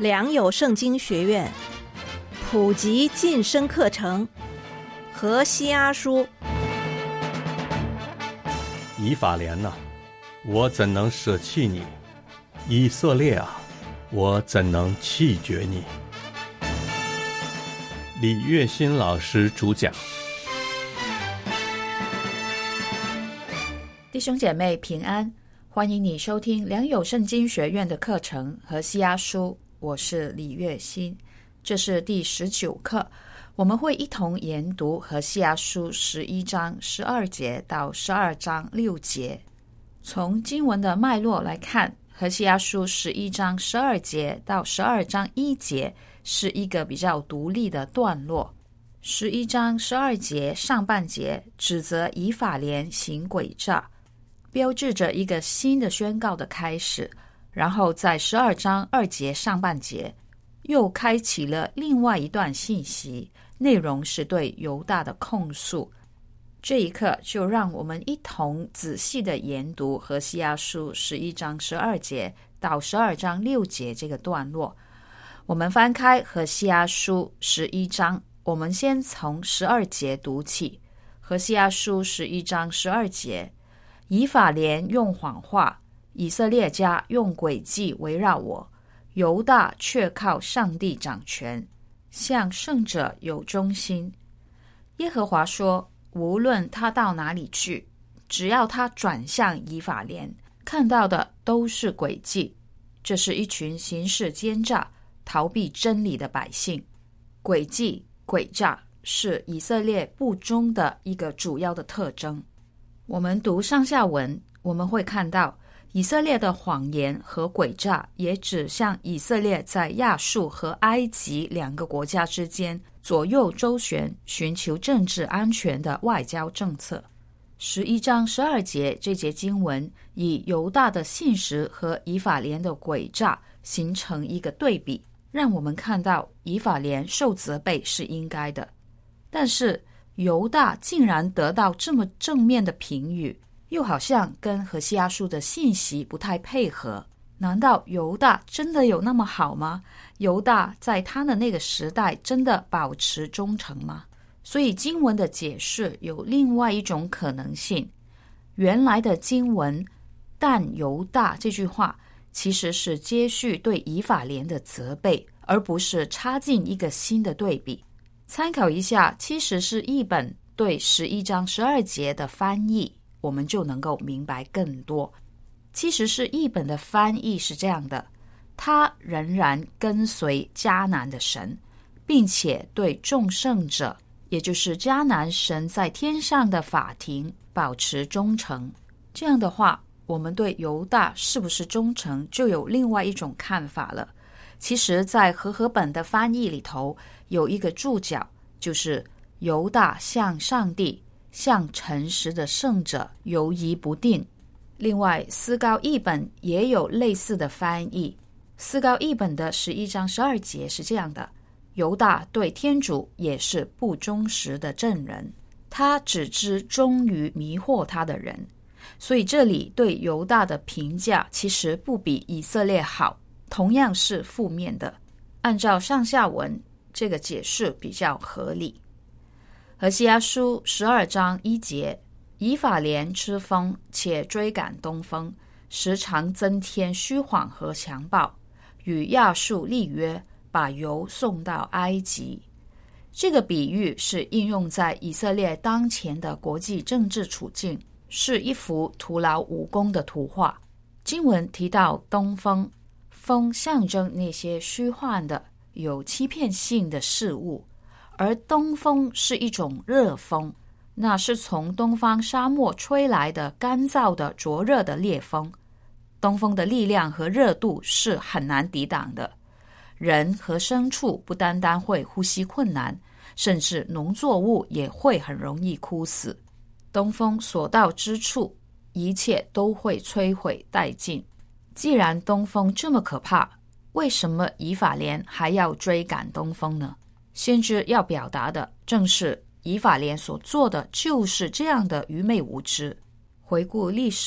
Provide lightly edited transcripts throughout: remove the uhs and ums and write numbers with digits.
良友圣经学院普及晋升课程，何西阿书。 以法莲啊，我怎能舍弃你？以色列啊，我怎能弃绝你？李月新老师主讲。 弟兄姐妹平安，欢迎你收听良友圣经学院的课程何西阿书，我是李月新。这是第19课，我们会一同研读何西阿书11章12节到12章6节。从经文的脉络来看，何西阿书11章12节到12章1节是一个比较独立的段落。11章12节上半节指责以法莲行诡诈，标志着一个新的宣告的开始。然后在12章2节上半节又开启了另外一段信息，内容是对犹大的控诉。这一刻就让我们一同仔细的研读何西阿书11章12节到12章6节这个段落。我们翻开何西阿书11章，我们先从12节读起。何西阿书11章12节，以法莲用谎话，以色列家用诡计围绕我，犹大却靠上帝掌权，向圣者有忠心。耶和华说，无论他到哪里去，只要他转向以法莲，看到的都是诡计。这是一群行事奸诈、逃避真理的百姓。诡计、诡诈是以色列不忠的一个主要的特征。我们读上下文，我们会看到以色列的谎言和诡诈也指向以色列在亚述和埃及两个国家之间左右周旋，寻求政治安全的外交政策。11章12节这节经文以犹大的信实和以法莲的诡诈形成一个对比，让我们看到以法莲受责备是应该的，但是犹大竟然得到这么正面的评语，又好像跟何西阿书的信息不太配合。难道犹大真的有那么好吗？犹大在他的那个时代真的保持忠诚吗？所以经文的解释有另外一种可能性。原来的经文但犹大这句话其实是接续对以法莲的责备，而不是插进一个新的对比。参考一下，其实是译本对11章12节的翻译，我们就能够明白更多。其实是译本的翻译是这样的，他仍然跟随迦南的神，并且对众圣者，也就是迦南神在天上的法庭保持忠诚。这样的话，我们对犹大是不是忠诚就有另外一种看法了。其实在和合本的翻译里头有一个注脚，就是犹大向上帝、向诚实的圣者犹疑不定。另外思高译本也有类似的翻译。思高译本的11章12节是这样的，犹大对天主也是不忠实的证人，他只知忠于迷惑他的人。所以这里对犹大的评价其实不比以色列好，同样是负面的。按照上下文，这个解释比较合理。何西阿书12章1节，以法莲吃风，且追赶东风，时常增添虚谎和强暴，与亚述立约，把油送到埃及。这个比喻是应用在以色列当前的国际政治处境，是一幅徒劳无功的图画。经文提到东风，风象征那些虚幻的、有欺骗性的事物，而东风是一种热风，那是从东方沙漠吹来的干燥的灼热的烈风。东风的力量和热度是很难抵挡的，人和牲畜不单单会呼吸困难，甚至农作物也会很容易枯死。东风所到之处，一切都会摧毁殆尽。既然东风这么可怕，为什么以法莲还要追赶东风呢？先知要表达的正是以法莲所做的就是这样的愚昧无知。回顾历史，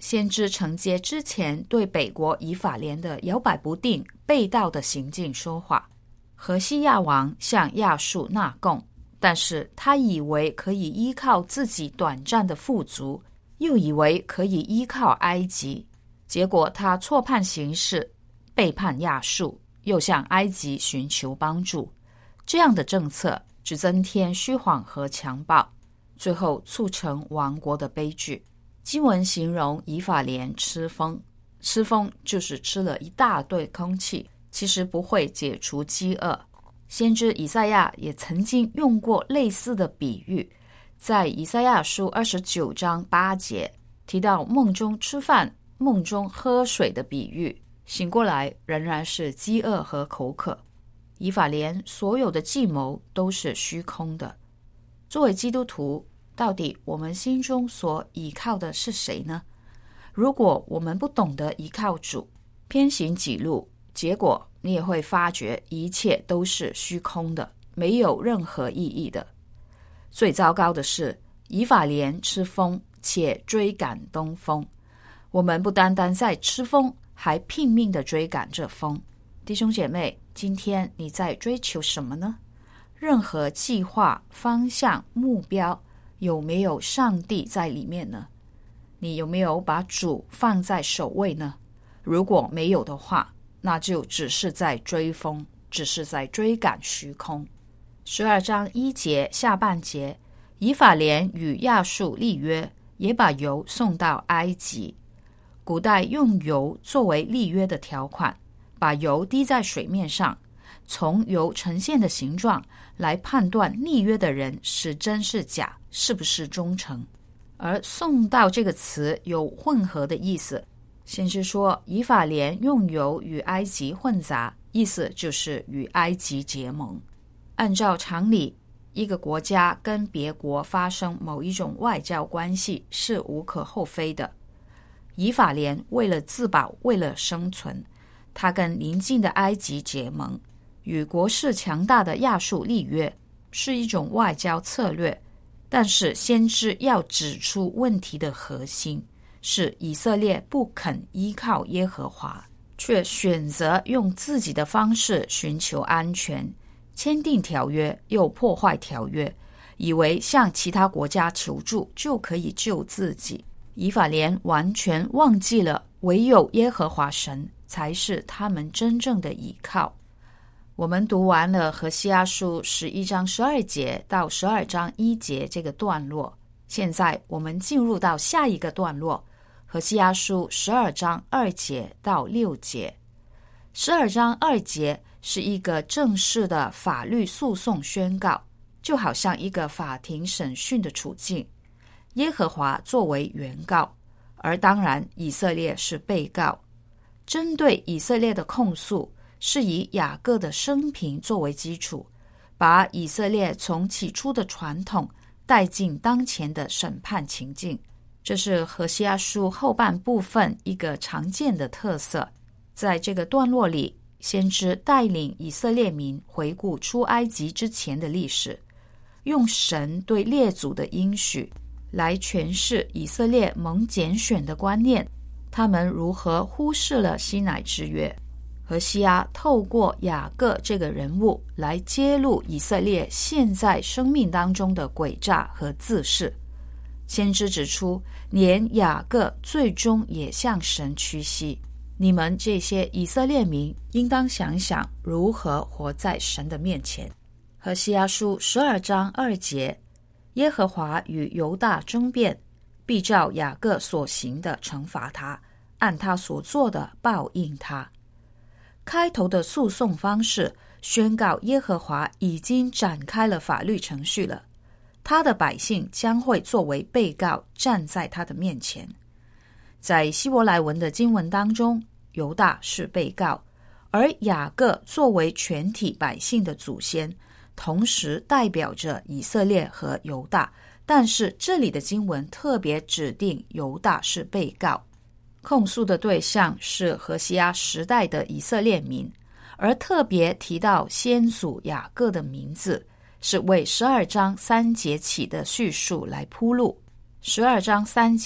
先知承接之前对北国以法莲的摇摆不定、背道的行径说话。何西亚王向亚述纳贡，但是他以为可以依靠自己短暂的富足，又以为可以依靠埃及，结果他错判形势，背叛亚述，又向埃及寻求帮助。这样的政策只增添虚晃和强暴，最后促成亡国的悲剧。经文形容以法莲吃风，吃风就是吃了一大堆空气，其实不会解除饥饿。先知以赛亚也曾经用过类似的比喻，在以赛亚书29章8节提到梦中吃饭、梦中喝水的比喻，醒过来仍然是饥饿和口渴。以法莲所有的计谋都是虚空的。作为基督徒，到底我们心中所依靠的是谁呢？如果我们不懂得依靠主，偏行己路，结果你也会发觉一切都是虚空的，没有任何意义的。最糟糕的是，以法莲吃风且追赶东风。我们不单单在吃风，还拼命地追赶这风。弟兄姐妹，今天你在追求什么呢？任何计划、方向、目标有没有上帝在里面呢？你有没有把主放在首位呢？如果没有的话，那就只是在追风，只是在追赶虚空。12章1节下半节，以法莲与亚述立约，也把油送到埃及。古代用油作为立约的条款，把油滴在水面上，从油呈现的形状来判断立约的人是真是假，是不是忠诚。而送到这个词有混合的意思，先是说以法莲用油与埃及混杂，意思就是与埃及结盟。按照常理，一个国家跟别国发生某一种外交关系是无可厚非的。以法莲为了自保，为了生存，他跟邻近的埃及结盟，与国势强大的亚述立约，是一种外交策略。但是先知要指出问题的核心是以色列不肯依靠耶和华，却选择用自己的方式寻求安全，签订条约又破坏条约，以为向其他国家求助就可以救自己。以法莲完全忘记了唯有耶和华神才是他们真正的依靠。我们读完了何西阿书11章12节到12章1节这个段落，现在我们进入到下一个段落，何西阿书12章2节到6节。12章2节是一个正式的法律诉讼宣告，就好像一个法庭审讯的处境。耶和华作为原告，而当然以色列是被告。针对以色列的控诉是以雅各的生平作为基础，把以色列从起初的传统带进当前的审判情境。这是何西阿书后半部分一个常见的特色。在这个段落里，先知带领以色列民回顾出埃及之前的历史，用神对列祖的应许来诠释以色列蒙拣选的观念，他们如何忽视了西乃之约。何西阿透过雅各这个人物来揭露以色列现在生命当中的诡诈和自恃。先知指出，连雅各最终也向神屈膝。你们这些以色列民应当想想如何活在神的面前。何西阿书12章2节，耶和华与犹大争辩，必照雅各所行的惩罚他，按他所做的报应他。开头的诉讼方式宣告耶和华已经展开了法律程序了，他的百姓将会作为被告站在他的面前。在希伯来文的经文当中，犹大是被告，而雅各作为全体百姓的祖先，同时代表着以色列和犹大，但是这里的经文特别指定犹大是被告。控诉的对象是何西阿时代的以色列民，而特别提到先祖雅各的名字，是为12章3节起的叙述来铺路。12章3节，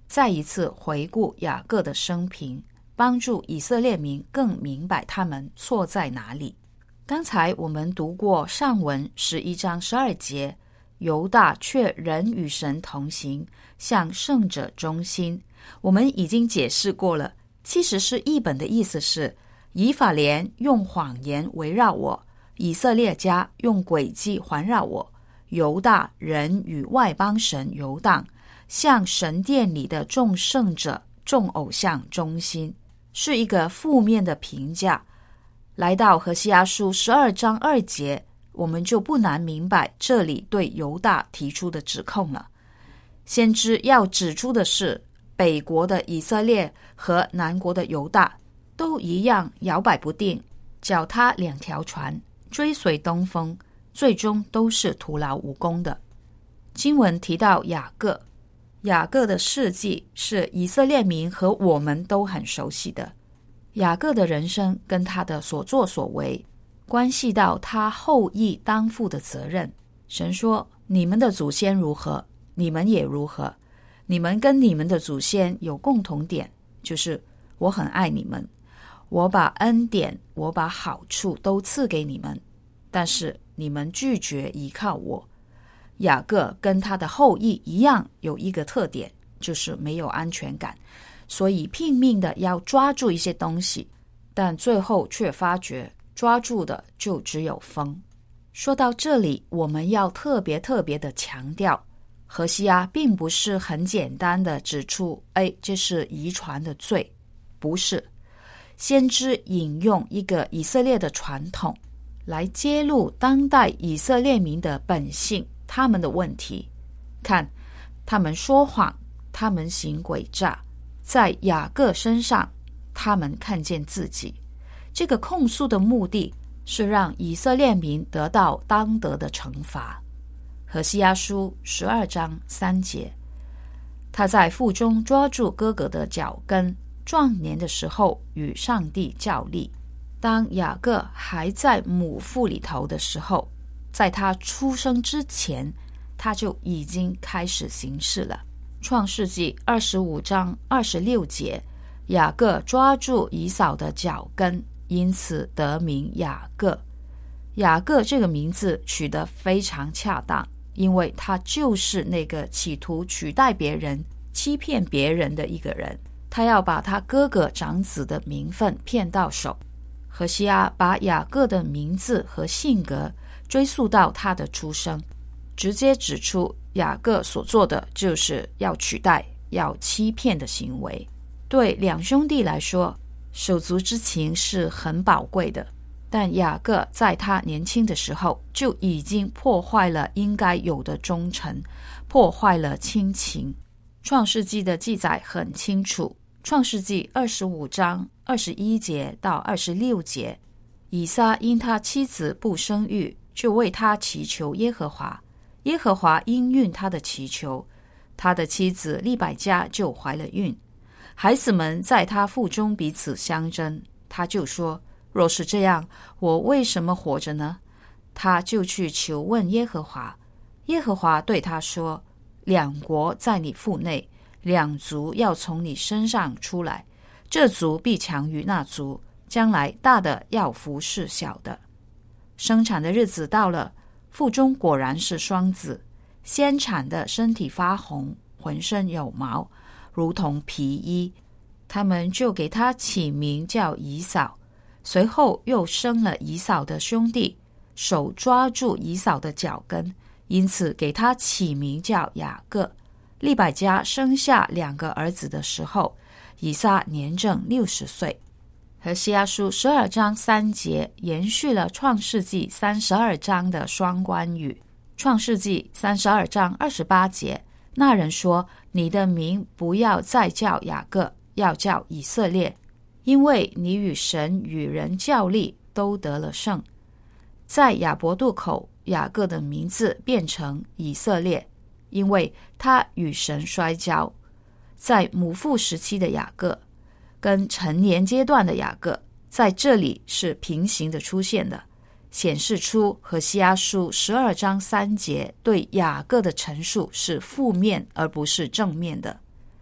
再一次回顾雅各的生平，帮助以色列民更明白他们错在哪里。刚才我们读过上文11章12节，犹大却仍与神同行，向圣者忠心。我们已经解释过了，其实是译本的意思是，以法莲用谎言围绕我，以色列家用诡计环绕我，犹大人与外邦神游荡，向神殿里的众圣者、众偶像忠心，是一个负面的评价。来到何西阿书12章2节，我们就不难明白这里对犹大提出的指控了。先知要指出的是，北国的以色列和南国的犹大都一样摇摆不定，脚踏两条船，追随东风，最终都是徒劳无功的。经文提到雅各，雅各的事迹是以色列民和我们都很熟悉的。雅各的人生跟他的所作所为，关系到他后裔担负的责任。神说，你们的祖先如何，你们也如何。你们跟你们的祖先有共同点，就是我很爱你们，我把恩典，我把好处都赐给你们，但是你们拒绝依靠我。雅各跟他的后裔一样，有一个特点，就是没有安全感，所以拼命的要抓住一些东西，但最后却发觉抓住的就只有风。说到这里，我们要特别的强调，何西阿并不是很简单的指出这是遗传的罪，不是。先知引用一个以色列的传统来揭露当代以色列民的本性，他们的问题。看，他们说谎，他们行诡诈，在雅各身上他们看见自己。这个控诉的目的是让以色列民得到当得的惩罚。何西阿书12章3节，他在腹中抓住哥哥的脚跟，壮年的时候与上帝较力。当雅各还在母腹里头的时候，在他出生之前，他就已经开始行事了。创世纪25章26节，雅各抓住以扫的脚跟，因此得名雅各。雅各这个名字取得非常恰当，因为他就是那个企图取代别人、欺骗别人的一个人。他要把他哥哥长子的名分骗到手。何西阿把雅各的名字和性格追溯到他的出生，直接指出雅各所做的就是要取代、要欺骗的行为。对两兄弟来说，手足之情是很宝贵的，但雅各在他年轻的时候就已经破坏了应该有的忠诚，破坏了亲情。创世纪的记载很清楚，创世纪25章21节到26节，以撒因他妻子不生育，就为他祈求耶和华，耶和华应允他的祈求，他的妻子利百加就怀了孕。孩子们在他腹中彼此相争，他就说，若是这样，我为什么活着呢？他就去求问耶和华，耶和华对他说，两国在你腹内，两族要从你身上出来，这族必强于那族，将来大的要服侍小的。生产的日子到了，腹中果然是双子，先产的身体发红，浑身有毛，如同皮衣，他们就给他起名叫以扫。随后又生了以扫的兄弟，手抓住以扫的脚跟，因此给他起名叫雅各。利百加生下2个儿子的时候，以撒年正60岁。何西阿书12章3节延续了创世纪32章的双关语。创世纪32章28节，那人说，你的名不要再叫雅各，要叫以色列，因为你与神与人较力，都得了胜。在亚伯渡口，雅各的名字变成以色列，因为他与神摔跤。在母腹时期的雅各跟成年阶段的雅各在这里是平行的出现的，显示出何西阿书12章3节对雅各的陈述是负面而不是正面的。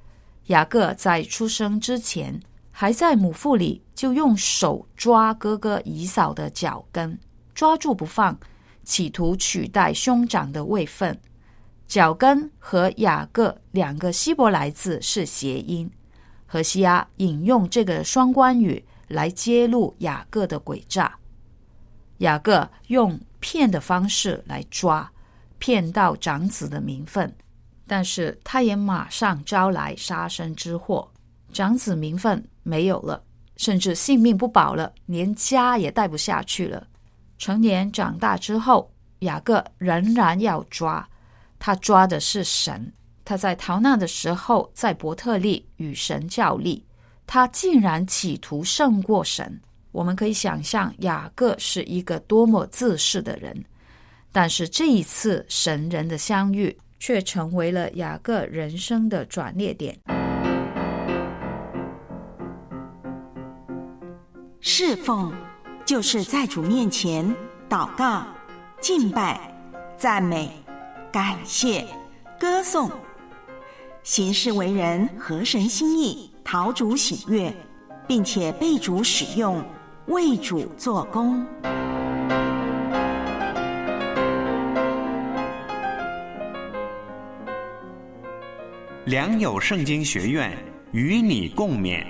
雅各在出生之前，还在母腹里就用手抓哥哥以扫的脚跟，抓住不放，企图取代兄长的位分。脚跟和雅各两个希伯来字是谐音，何西阿引用这个双关语来揭露雅各的诡诈。雅各用骗的方式来抓，骗到长子的名分，但是他也马上招来杀身之祸，长子名分没有了，甚至性命不保了，连家也带不下去了。成年长大之后，雅各仍然要抓，他抓的是神。他在逃难的时候，在伯特利与神较力，他竟然企图胜过神。我们可以想象雅各是一个多么自恃的人，但是这一次神人的相遇却成为了雅各人生的转捩点。 侍奉就是在主面前祷告、敬拜、赞美、感谢、歌颂，行事为人合神心意，讨主喜悦，并且被主使用，为主做工。 良友圣经学院与你共勉。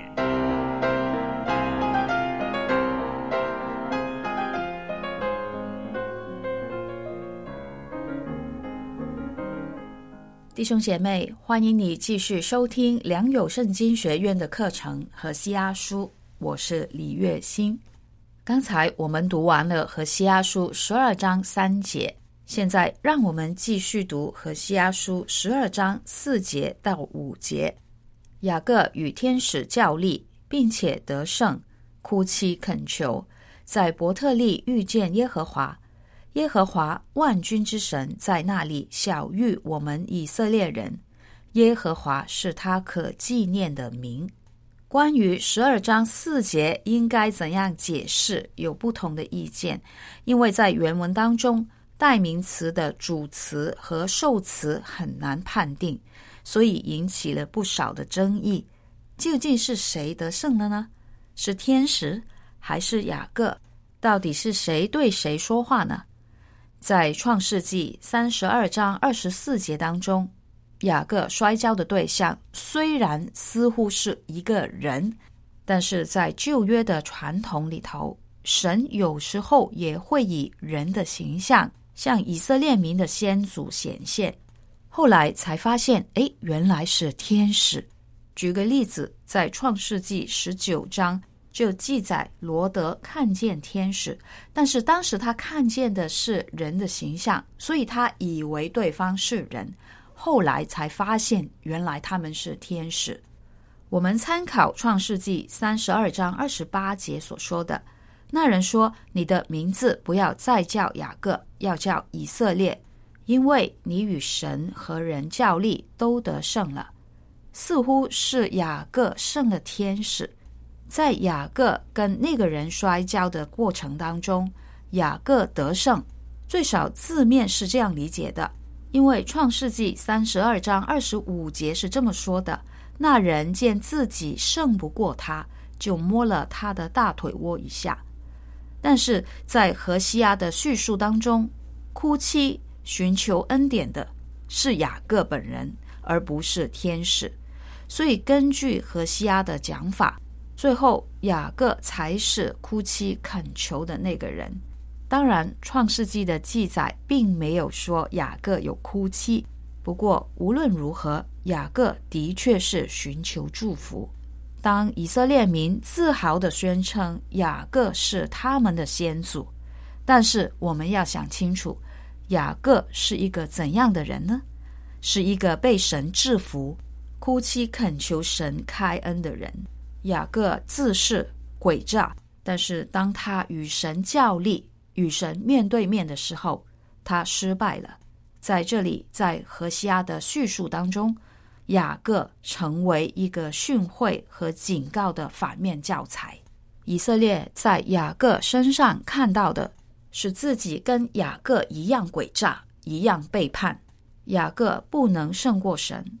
弟兄姐妹，欢迎你继续收听良友圣经学院的课程何西阿书，我是李月欣。刚才我们读完了何西阿书12章3节，现在让我们继续读何西阿书12章4节到5节。雅各与天使较力，并且得胜，哭泣恳求，在伯特利遇见耶和华。耶和华万军之神在那里晓谕我们以色列人，耶和华是他可纪念的名。关于12章4节应该怎样解释，有不同的意见，因为在原文当中，代名词的主词和受词很难判定，所以引起了不少的争议。究竟是谁得胜了呢？是天使还是雅各？到底是谁对谁说话呢？在创世纪32章24节当中，雅各摔跤的对象虽然似乎是一个人，但是在旧约的传统里头，神有时候也会以人的形象向以色列民的先祖显现。后来才发现，原来是天使。举个例子，在创世纪19章就记载罗德看见天使，但是当时他看见的是人的形象，所以他以为对方是人，后来才发现原来他们是天使。我们参考创世纪32章28节所说的，那人说，你的名字不要再叫雅各，要叫以色列，因为你与神和人较力都得胜了。似乎是雅各胜了天使。在雅各跟那个人摔跤的过程当中，雅各得胜，最少字面是这样理解的，因为创世纪32章25节是这么说的，那人见自己胜不过他，就摸了他的大腿窝一下。但是在何西阿的叙述当中，哭泣寻求恩典的是雅各本人，而不是天使。所以根据何西阿的讲法，最后雅各才是哭泣恳求的那个人。当然创世纪的记载并没有说雅各有哭泣，不过无论如何，雅各的确是寻求祝福。当以色列民自豪地宣称雅各是他们的先祖，但是我们要想清楚，雅各是一个怎样的人呢？是一个被神制服，哭泣恳求神开恩的人。雅各自恃诡诈，但是当他与神较力，与神面对面的时候，他失败了。在这里，在何西阿的叙述当中，雅各成为一个训诲和警告的反面教材。以色列在雅各身上看到的是自己跟雅各一样诡诈，一样背叛。雅各不能胜过神，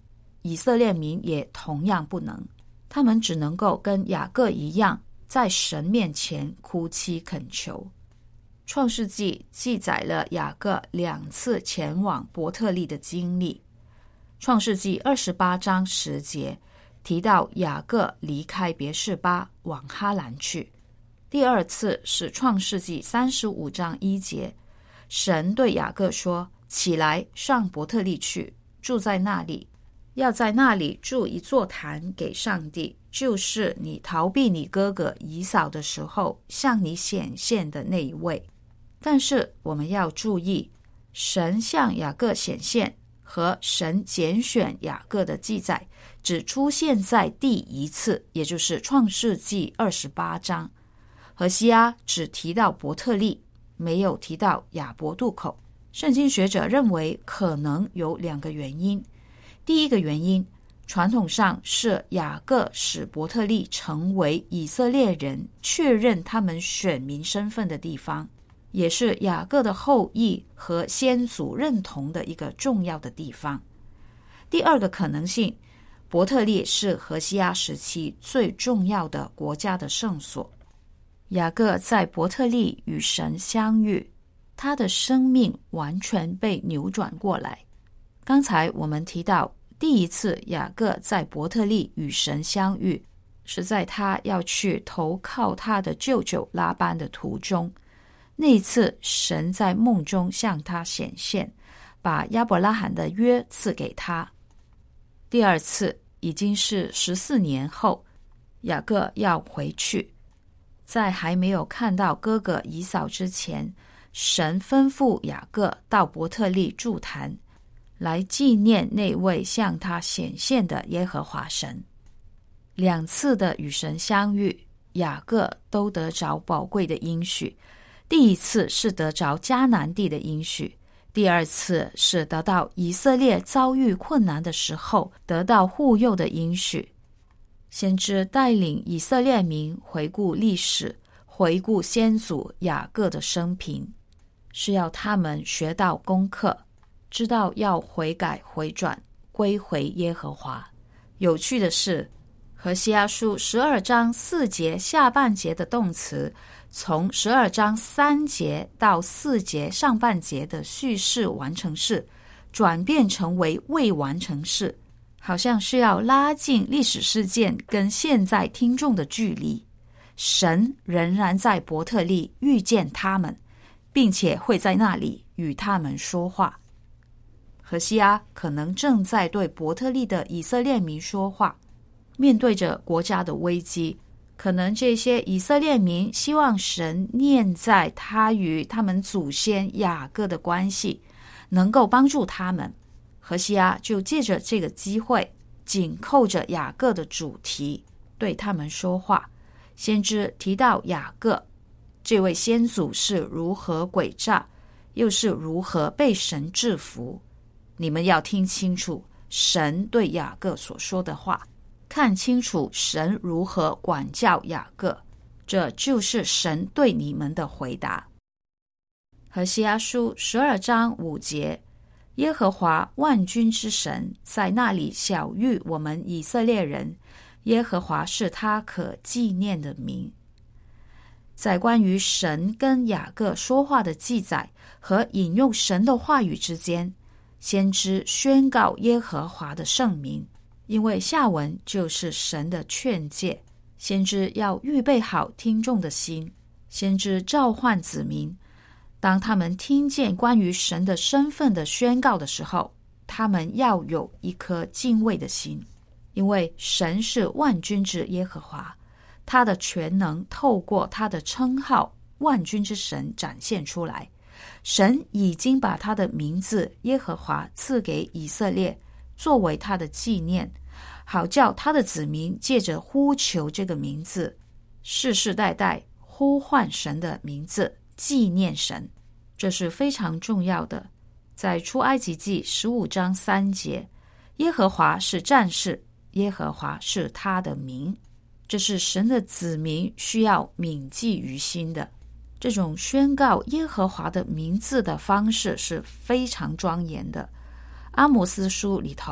以色列民也同样不能，他们只能够跟雅各一样，在神面前哭泣恳求。创世纪记载了雅各2次前往伯特利的经历。创世纪28章10节提到雅各离开别是巴往哈兰去。第2次是创世纪35章1节，神对雅各说，起来上伯特利去，住在那里，要在那里筑一座坛给上帝，就是你逃避你哥哥以扫的时候向你显现的那一位。但是我们要注意，神向雅各显现和神拣选雅各的记载只出现在第1次，也就是创世纪28章。何西阿只提到伯特利，没有提到亚伯渡口。圣经学者认为可能有2个原因。第一个原因，传统上是雅各使伯特利成为以色列人确认他们选民身份的地方，也是雅各的后裔和先祖认同的一个重要的地方。第2个可能性，伯特利是何西阿时期最重要的国家的圣所。雅各在伯特利与神相遇，他的生命完全被扭转过来。刚才我们提到，第1次雅各在伯特利与神相遇，是在他要去投靠他的舅舅拉班的途中。那一次，神在梦中向他显现，把亚伯拉罕的约赐给他。第2次已经是14年后，雅各要回去，在还没有看到哥哥以扫之前，神吩咐雅各到伯特利筑坛，来纪念那位向他显现的耶和华神。2次的与神相遇，雅各都得着宝贵的应许。第1次是得着迦南地的应许，第2次是得到以色列遭遇困难的时候得到护佑的应许。先知带领以色列民回顾历史，回顾先祖雅各的生平，是要他们学到功课，知道要悔改回转，归回耶和华。有趣的是，何西阿书12章4节下半节的动词，从12章3节到4节上半节的叙事完成式，转变成为未完成式，好像是要拉近历史事件跟现在听众的距离。神仍然在伯特利遇见他们，并且会在那里与他们说话。何西阿可能正在对伯特利的以色列民说话，面对着国家的危机，可能这些以色列民希望神念在他与他们祖先雅各的关系，能够帮助他们。何西阿就借着这个机会，紧扣着雅各的主题，对他们说话。先知提到雅各这位先祖是如何诡诈，又是如何被神制服。你们要听清楚神对雅各所说的话，看清楚神如何管教雅各，这就是神对你们的回答。何西阿书12章5节，耶和华万军之神在那里晓谕我们以色列人，耶和华是他可纪念的名。在关于神跟雅各说话的记载和引用神的话语之间，先知宣告耶和华的圣名，因为下文就是神的劝诫。先知要预备好听众的心，先知召唤子民，当他们听见关于神的身份的宣告的时候，他们要有一颗敬畏的心，因为神是万军之耶和华，他的全能透过他的称号万军之神展现出来。神已经把他的名字耶和华赐给以色列，作为他的纪念，好叫他的子民借着呼求这个名字，世世代代呼唤神的名字，纪念神。这是非常重要的。在出埃及记15章3节，耶和华是战士，耶和华是他的名。这是神的子民需要铭记于心的。这种宣告耶和华的名字的方式是非常庄严的。阿摩斯书里头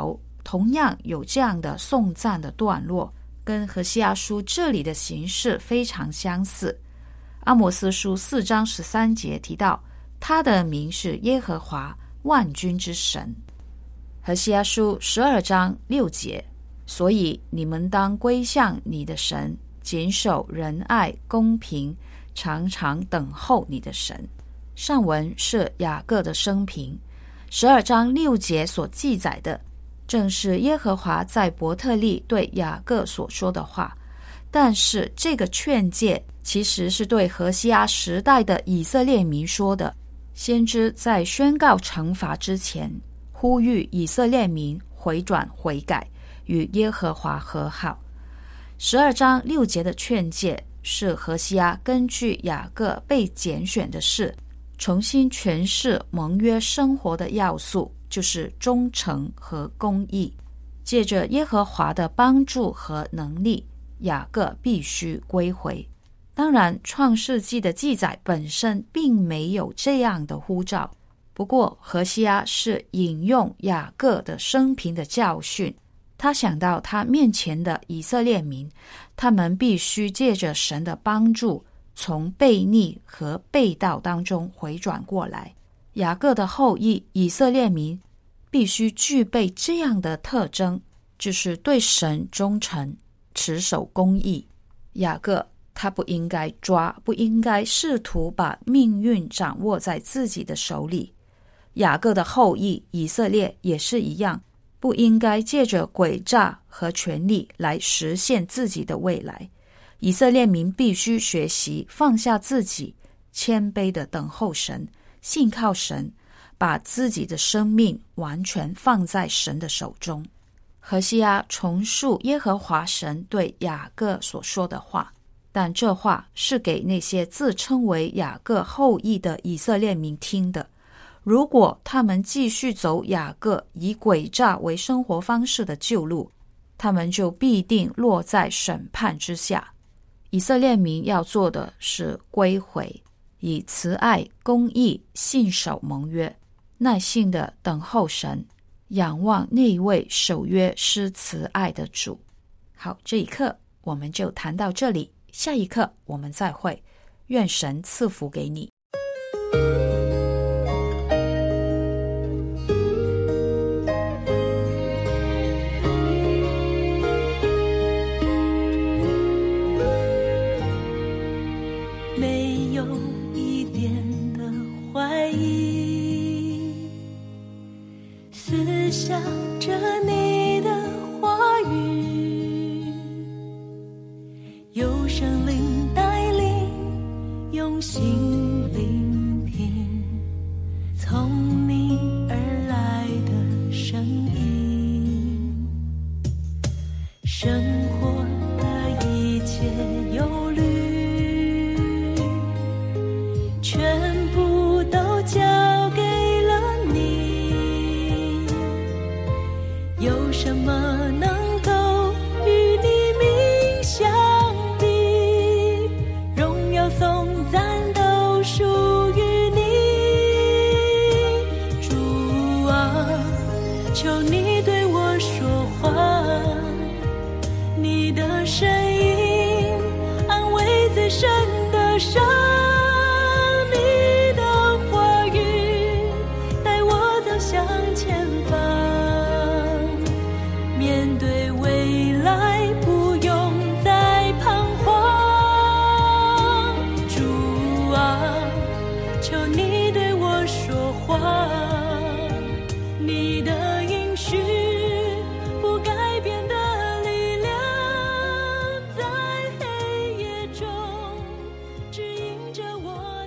同样有这样的颂赞的段落，跟何西阿书这里的形式非常相似。阿摩斯书4章13节提到，他的名是耶和华万军之神。何西阿书12章6节，所以你们当归向你的神，谨守仁爱公平，常常等候你的神。上文是雅各的生平，12章6节所记载的正是耶和华在伯特利对雅各所说的话，但是这个劝诫其实是对何西阿时代的以色列民说的。先知在宣告惩罚之前，呼吁以色列民回转悔改，与耶和华和好。12章6节的劝诫是何西阿根据雅各被拣选的事，重新诠释盟约生活的要素，就是忠诚和公义。借着耶和华的帮助和能力，雅各必须归回。当然，创世纪的记载本身并没有这样的呼召，不过何西阿是引用雅各的生平的教训，他想到他面前的以色列民，他们必须借着神的帮助，从悖逆和背道当中回转过来。雅各的后裔以色列民必须具备这样的特征，就是对神忠诚，持守公义。雅各他不应该不应该试图把命运掌握在自己的手里。雅各的后裔以色列也是一样，不应该借着诡诈和权力来实现自己的未来。以色列民必须学习放下自己，谦卑地等候神，信靠神，把自己的生命完全放在神的手中。何西阿重述耶和华神对雅各所说的话，但这话是给那些自称为雅各后裔的以色列民听的。如果他们继续走雅各以诡诈为生活方式的旧路，他们就必定落在审判之下。以色列民要做的是归回，以慈爱公义信守盟约，耐心地等候神，仰望那一位守约施慈爱的主。好，这一课我们就谈到这里，下一课我们再会，愿神赐福给你。 没有一点的怀疑，思想着你的话语，有圣灵带领，用心聆听从你而来的声音，生活的一切忧虑全部都交给了你，有什么能够与你名相比？荣耀颂赞都属于你，主啊，求你对我说话，你的声音安慰最深的伤，你的话语带我走向前方，面对未来不用再彷徨，主啊，求你对我说话，你的应许不改变的力量，在黑夜中指引着我